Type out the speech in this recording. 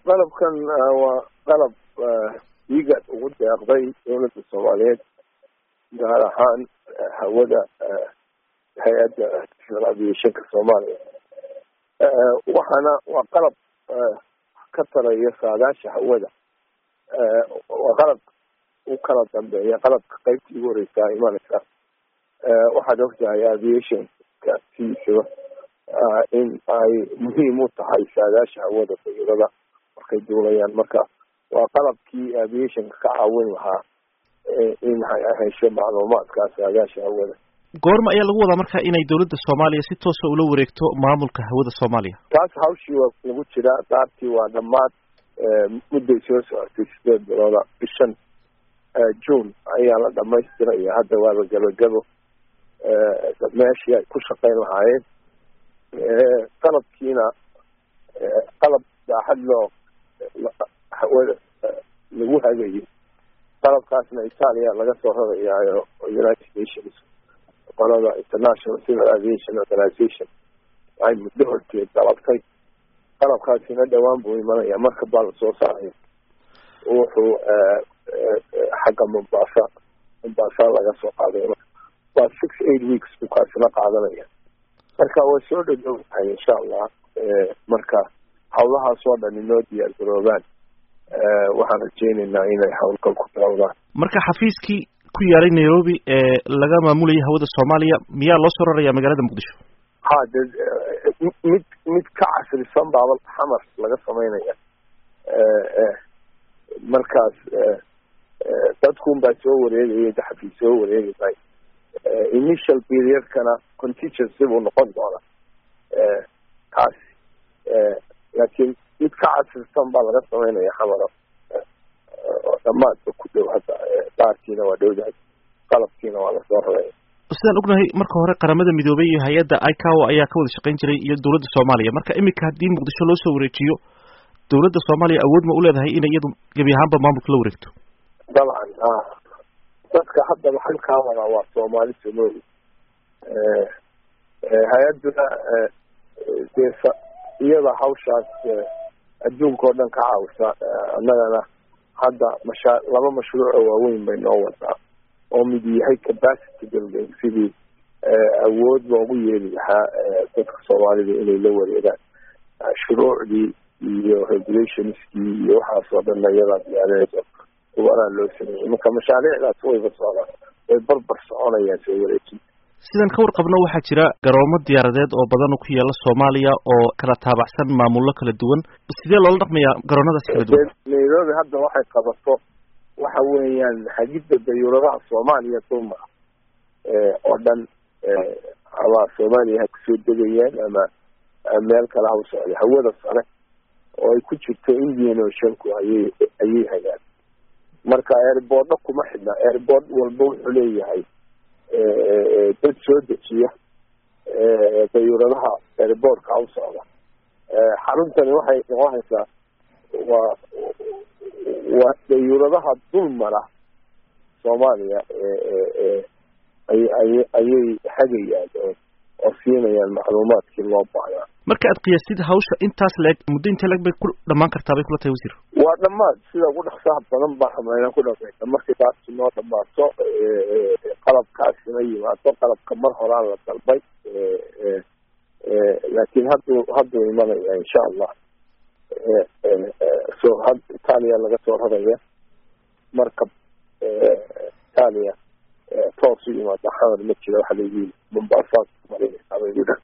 qalabkan waa qalab iga ugu deeqday dowladda Soomaaliyeed gaar ahaan hawada hay'adda aviation-ka Soomaaliya. Waxaana waa qalab ka taraya saadaasha hawada. Waa qalab u kala dambeeya qalabka qaybtii ugu horeysa imanaysa. Waxaad ogtahay aviation-ka siisa in ay muhiim u tahay saadaasha hawada dayuurada markay duulayaan. Marka waa qalabkii aviation-ka ka caawin lahaa in ay hesho macluumaadka saadaasha hawada. goorma ayaa lagu wadaa marka inay dowladda Soomaaliya si toos ah ula wareegto maamulka hawada Soomaaliya? Taas hawshii waa lagu jiraa. Daartii waa dhammaad muddo soo socotay 8 bilood bishan June ayaa la dhamaystiraya. Hadda waa la gabagabo meeshii ay ku shaqayn lahaayeen. qalabkiina qalab baaxad loo hawada lagu hagayo. qalabkaasna Italia laga soo rarayaayo United Nations qolada International Civil Aviation Organization ay muddo horteed dalabtay. qalabkaasina dhawaan buu imanaya marka baa la soo saaray. wuxuu xagga Mombasa laga soo qaaday. waa 6-8 weeks buu kaasina qaadanaya. marka waa soo dhawaahay insha Allah. marka hawlahaas oo dhan inoo diyaar garoobaan. waxaan rajaynaynaa inay hawlgal ku bilowdaan. marka xafiiskii ku yaalay Nairobi laga maamulayay hawada Soomaaliya miyaa loo soo rarayaa magaalada Muqdisho? mid ka casrisan baa xamar laga sameynaya. markaas dadkun baa soo wareegaya xafiis soo wareegay. initial period-kana contingency buu noqon doonaa. kaas laakiin mid ka casrisan baa laga sameynaya xamar oo dhammaadba ku dhow. hadda daarkiina waa dhowdahay, qalabkiina waa lasoo raraya. sidaan ognahay marka hore qaramada midoobay iyo hay'adda ICAO ayaa ka wada shaqayn jiray iyo dowladda Soomaaliya. marka imika haddii Muqdisho loo soo wareejiyo dowladda Soomaaliya awood ma u leedahay inay iyadu gabi ahaanba maamulka la wareegto? dabcan dadka hadda halkaa wada waa Soomaali Soomaali. hay'aduna iyada hawshaas adduunka oo dhan ka caawisa. annagana hadda laba mashruuc oo waaweyn bay noo wadaa oo mid yahay capacity building, sidii awood loogu yeeli lahaa dadka Soomaalida inay la wareegaan shuruucdii iyo regulationskii iyo waxaas oo dhan iyada diyaariyayso waraa loo sameeyay. marka mashaariicdaas wayba socdaan, way barbar soconayaan soo wareejinta. sidan ka warqabno waxaa jira garoomo diyaaradeed oo badan ku yaala Soomaaliya oo kala taabacsan maamullo kala duwan. sidee loola dhaqmayaa garoonadaas kala duwan? Nairobi hadda waxay qabato waxa weeyaan hagidda dayuuradaha Soomaaliya dulma oo dhan ama Soomaaliya ha kusoo degayaan ama meel kale ha u socdo hawada sare oo ay ku jirto Indian Ocean-ku ayay hayaan. marka airport kuma xidna. airport walba wuxuu leeyahay dad soo dejiya dayuuradaha airport-ka u socda. xaruntani waxay noqonaysaa waa dayuuradaha dulmara Soomaaliya ayay hagayaan oo siinayaan macluumaadkii loo baahnaa. marka aad qiyaasid hawsha intaas leeg muddo inta leeg bay ku dhamaan kartaa bay kula tahay wasiir? waa dhammaad sida ugu dhaqsaha badan baa hameynaa ku dhamaysa. markii taasi noo dhammaato qalabkaasina yimaado. qalabka mar horaan la dalbay laakiin hadduu imanaya insha Allah. Italia laga soo raraya markab Italia toos u yimaada xamar ma jiro. waxa la yidhi Mombasa marinaysa.